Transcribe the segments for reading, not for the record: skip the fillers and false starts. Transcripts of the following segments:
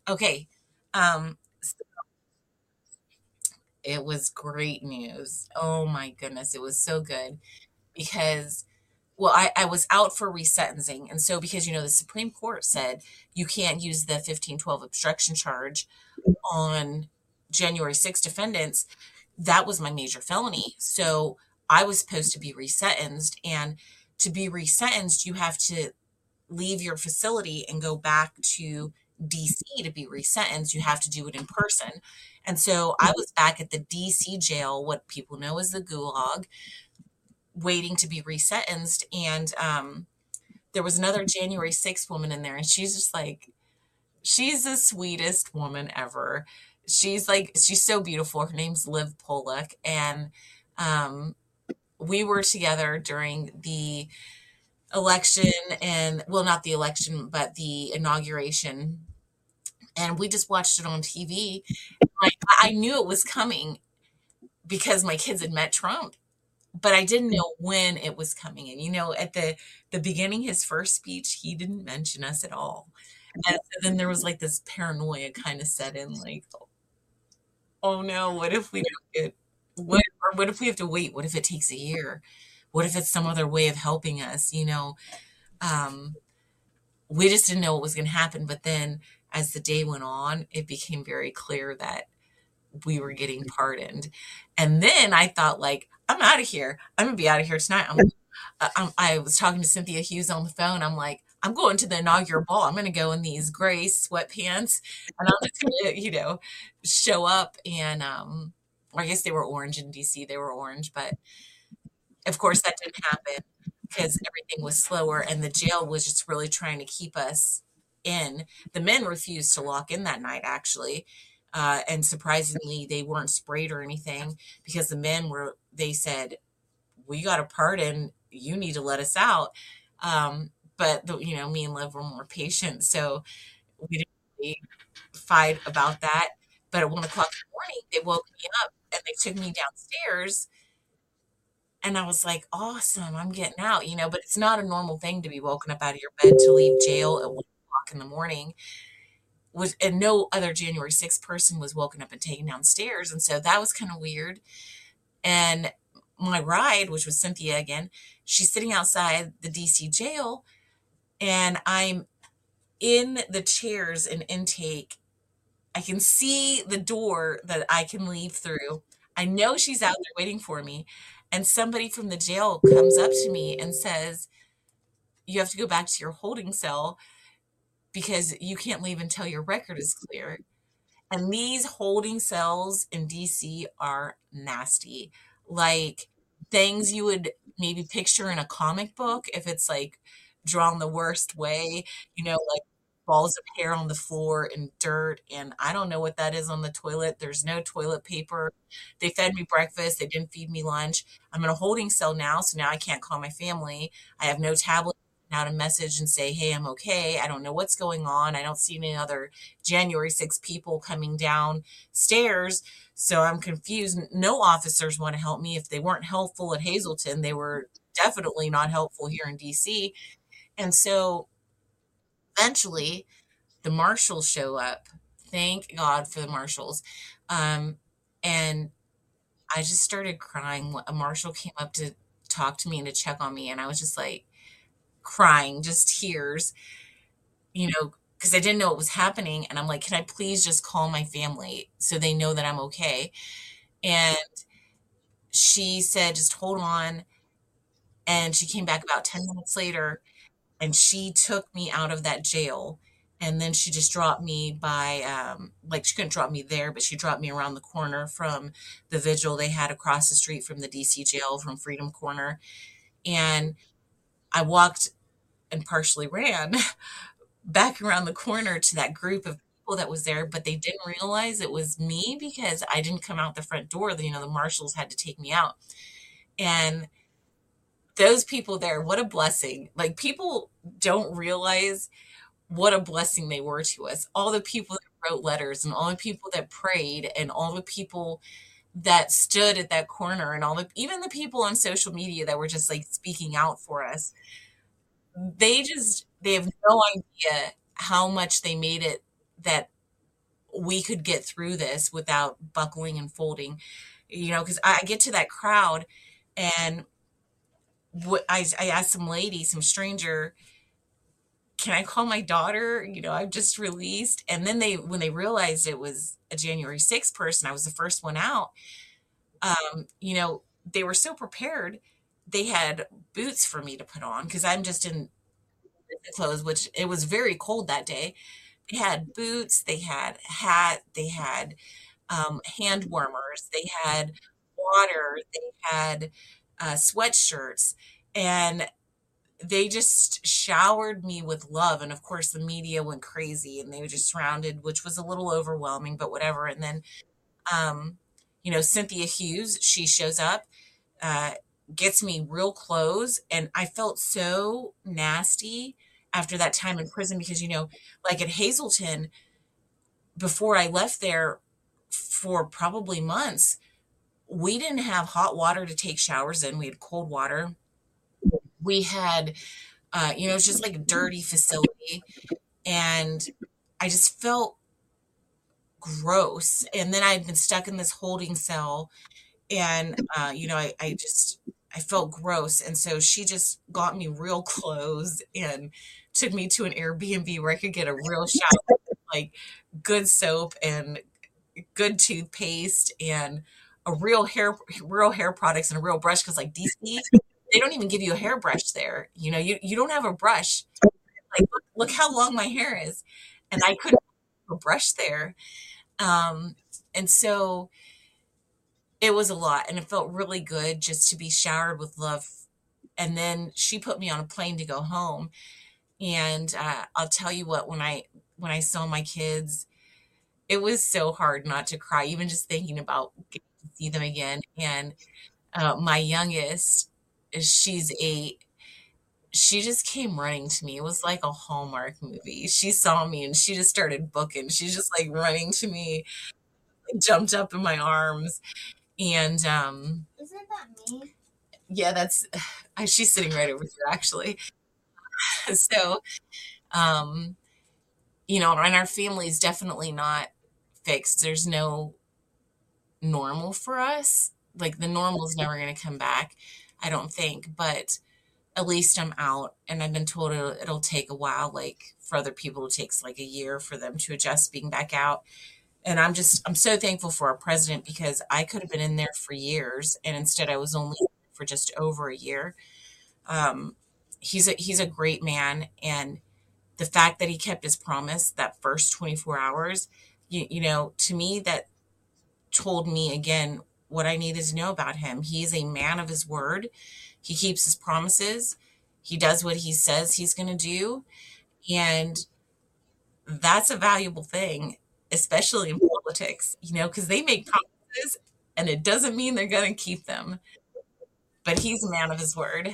Okay. Um, it was great news. Oh my goodness, it was so good because, well, I was out for resentencing. And so, because, the Supreme Court said you can't use the 1512 obstruction charge on January 6 defendants, that was my major felony. So I was supposed to be resentenced. And to be resentenced, you have to leave your facility and go back to DC to be resentenced. You have to do it in person. And so I was back at the DC jail, what people know as the gulag, waiting to be resentenced. And there was another January 6th woman in there, and she's just like, she's the sweetest woman ever. She's so beautiful. Her name's Liv Pollock. And um, we were together during the election, and, well, not the election, but the inauguration. And we just watched it on TV. Like, I knew it was coming because my kids had met Trump, but I didn't know when it was coming. And, at the beginning, his first speech, he didn't mention us at all. And so then there was like this paranoia kind of set in, like, oh no, what if we don't get, what if we have to wait? What if it takes a year? What if it's some other way of helping us? Um, we just didn't know what was going to happen. But then as the day went on, it became very clear that we were getting pardoned. And then I thought, like, I'm out of here. I'm gonna be out of here tonight. I was talking to Cynthia Hughes on the phone. I'm like, I'm going to the inaugural ball. I'm going to go in these gray sweatpants, and I'm just going to, show up. And I guess they were orange in DC. They were orange, but of course that didn't happen because everything was slower, and the jail was just really trying to keep us in. The men refused to lock in that night, actually. And surprisingly, they weren't sprayed or anything because the men were, they said, we got a pardon. You need to let us out. But me and Liv were more patient, so we didn't really fight about that. But at 1 o'clock in the morning, they woke me up and they took me downstairs, and I was like, awesome, I'm getting out, But it's not a normal thing to be woken up out of your bed to leave jail at 1 o'clock in the morning. And no other January 6th person was woken up and taken downstairs, and so that was kind of weird. And my ride, which was Cynthia again, she's sitting outside the DC jail, and I'm in the chairs in intake. I can see the door that I can leave through. I know she's out there waiting for me. And somebody from the jail comes up to me and says, you have to go back to your holding cell because you can't leave until your record is clear. And these holding cells in DC are nasty. Like things you would maybe picture in a comic book if it's like drawn the worst way, like balls of hair on the floor and dirt. And I don't know what that is on the toilet. There's no toilet paper. They fed me breakfast. They didn't feed me lunch. I'm in a holding cell now. So now I can't call my family. I have no tablet out a message and say, hey, I'm okay. I don't know what's going on. I don't see any other January 6 people coming downstairs. So I'm confused. No officers want to help me. If they weren't helpful at Hazleton, they were definitely not helpful here in DC. And so eventually the marshals show up. Thank God for the marshals. Um, and I just started crying. A marshal came up to talk to me and to check on me. And I was just like crying, just tears, because I didn't know what was happening. And I'm like, can I please just call my family so they know that I'm okay? And she said, just hold on. And she came back about 10 minutes later, and she took me out of that jail. And then she just dropped me by, like, she couldn't drop me there, but she dropped me around the corner from the vigil they had across the street from the DC jail, from Freedom Corner. And I walked and partially ran back around the corner to that group of people that was there, but they didn't realize it was me because I didn't come out the front door. The marshals had to take me out. And those people there, what a blessing. Like, people don't realize what a blessing they were to us. All the people that wrote letters, and all the people that prayed, and all the people that stood at that corner, and even the people on social media that were just like speaking out for us. They have no idea how much they made it, that we could get through this without buckling and folding, because I get to that crowd and I asked some lady, some stranger, can I call my daughter? I've just released. And then when they realized it was a January 6th person, I was the first one out. They were so prepared. They had boots for me to put on because I'm just in clothes, which it was very cold that day. They had boots, they had hat, they had hand warmers, they had water, they had sweatshirts, and they just showered me with love. And of course, the media went crazy and they were just surrounded, which was a little overwhelming, but whatever. And then, um, Cynthia Hughes, she shows up, uh, gets me real clothes. And I felt so nasty after that time in prison because, like at Hazleton, before I left there for probably months, we didn't have hot water to take showers in. We had cold water. We had, it's just like a dirty facility. And I just felt gross. And then I'd been stuck in this holding cell and, I felt gross. And so she just got me real clothes and took me to an Airbnb where I could get a real shower, like good soap and good toothpaste and a real hair products and a real brush. Cause like DC, they don't even give you a hairbrush there. You don't have a brush. Like, look how long my hair is. And I couldn't have a brush there. Um, and so it was a lot and it felt really good just to be showered with love. And then she put me on a plane to go home. And I'll tell you what, when I saw my kids, it was so hard not to cry, even just thinking about getting to see them again. And my youngest, she's 8. She just came running to me. It was like a Hallmark movie. She saw me and she just started booking. She's just like running to me, jumped up in my arms. And Isn't that me? yeah, she's sitting right over here actually. So, um, and our family is definitely not fixed. There's no normal for us. Like the normal is never going to come back, I don't think, but at least I'm out and I've been told it'll take a while, like for other people it takes like a year for them to adjust being back out. And I'm so thankful for our president because I could have been in there for years and instead I was only for just over a year. Um, he's a great man, and the fact that he kept his promise that first 24 hours, to me that told me again what I needed to know about him. He's a man of his word. He keeps his promises. He does what he says he's going to do. And that's a valuable thing, especially in politics, because they make promises and it doesn't mean they're going to keep them. But he's a man of his word.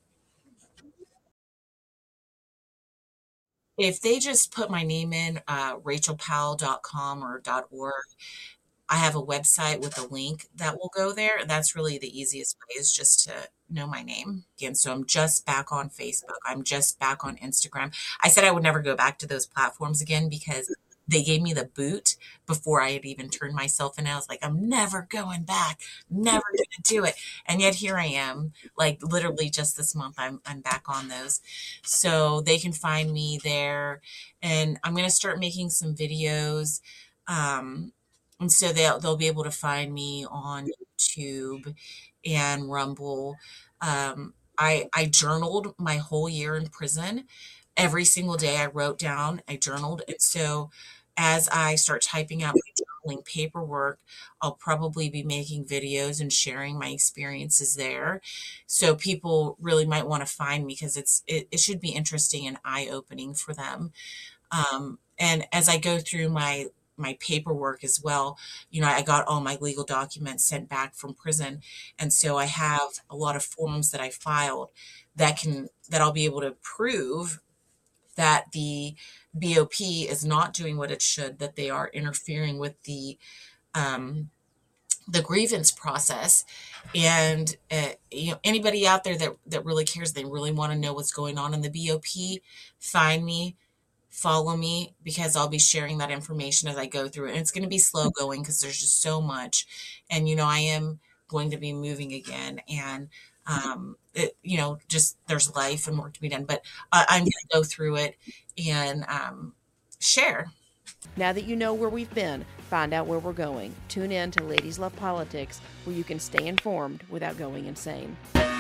If they just put my name in, rachelpowell.com or .org, I have a website with a link that will go there. That's really the easiest way is just to know my name. And so I'm just back on Facebook. I'm just back on Instagram. I said I would never go back to those platforms again because they gave me the boot before I had even turned myself in. I was like, I'm never going back, never going to do it. And yet here I am, like literally just this month, I'm back on those. So they can find me there and I'm going to start making some videos. Um, and so they'll be able to find me on YouTube and Rumble. I journaled my whole year in prison. Every single day I wrote down, I journaled. And so as I start typing out my journaling paperwork, I'll probably be making videos and sharing my experiences there. So people really might want to find me because it should be interesting and eye-opening for them. And as I go through my paperwork as well, I got all my legal documents sent back from prison, and so I have a lot of forms that I filed that I'll be able to prove that the BOP is not doing what it should, that they are interfering with um, the grievance process. And anybody out there that really cares, they really want to know what's going on in the BOP, find me. follow me because I'll be sharing that information as I go through it. And it's going to be slow going because there's just so much. And, I am going to be moving again. And, just there's life and work to be done. But I'm going to go through it and share. Now that you know where we've been, find out where we're going. Tune in to Ladies Love Politics, where you can stay informed without going insane.